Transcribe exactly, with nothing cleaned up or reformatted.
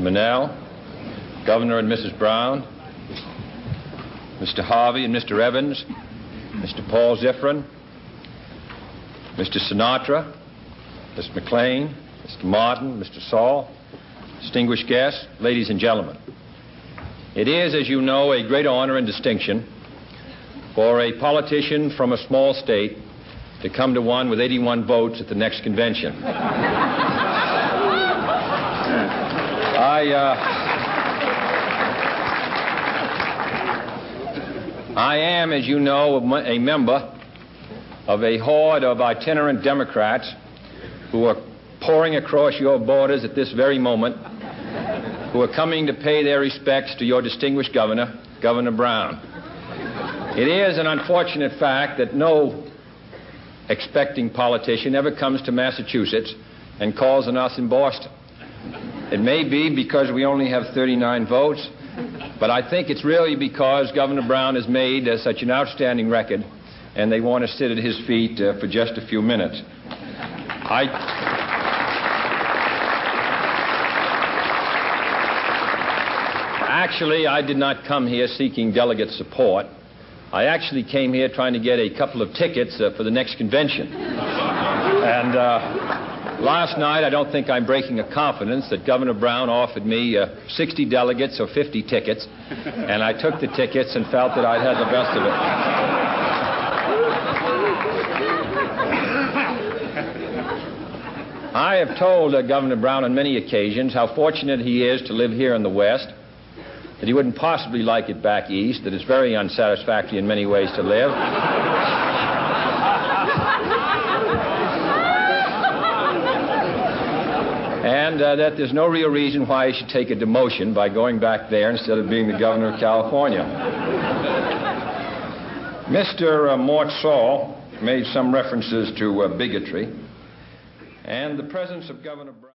Monell, Governor and Missus Brown, Mister Harvey and Mister Evans, Mister Paul Zifrin, Mister Sinatra, Mister McLean, Mister Martin, Mister Saul, distinguished guests, ladies and gentlemen. It is, as you know, a great honor and distinction for a politician from a small state to come to one with eighty-one votes at the next convention. I, uh, I am, as you know, a member of a horde of itinerant Democrats who are pouring across your borders at this very moment, who are coming to pay their respects to your distinguished governor, Governor Brown. It is an unfortunate fact that no expecting politician ever comes to Massachusetts and calls on us in Boston. It may be because we only have thirty-nine votes, but I think it's really because Governor Brown has made uh, such an outstanding record, and they want to sit at his feet uh, for just a few minutes. I... Actually, I did not come here seeking delegate support. I actually came here trying to get a couple of tickets uh, for the next convention. And uh, last night, I don't think I'm breaking a confidence that Governor Brown offered me uh, sixty delegates or fifty tickets, and I took the tickets and felt that I'd had the best of it. I have told uh, Governor Brown on many occasions how fortunate he is to live here in the West, that he wouldn't possibly like it back east, that it's very unsatisfactory in many ways to live. And uh, that there's no real reason why he should take a demotion by going back there instead of being the governor of California. Mister Uh, Mort Saul made some references to uh, bigotry, and the presence of Governor Brown